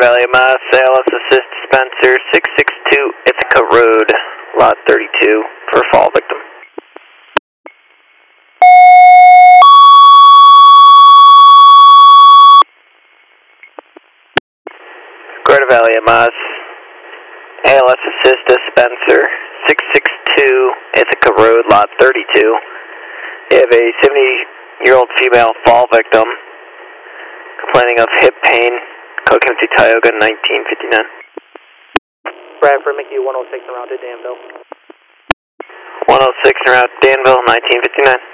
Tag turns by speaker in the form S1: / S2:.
S1: Valley, Mass, ALS Assist Spencer, 662 Ithaca Road, Lot 32, for fall victim. Greta Valley, Mass, ALS Assist Spencer, 662 Ithaca Road, Lot 32. You have a 70-year-old female fall victim complaining of hip pain, Coconutti, Tioga, 1959.
S2: Bradford, Mickey 106 en route to Danville.
S1: 106 en route to Danville, 1959.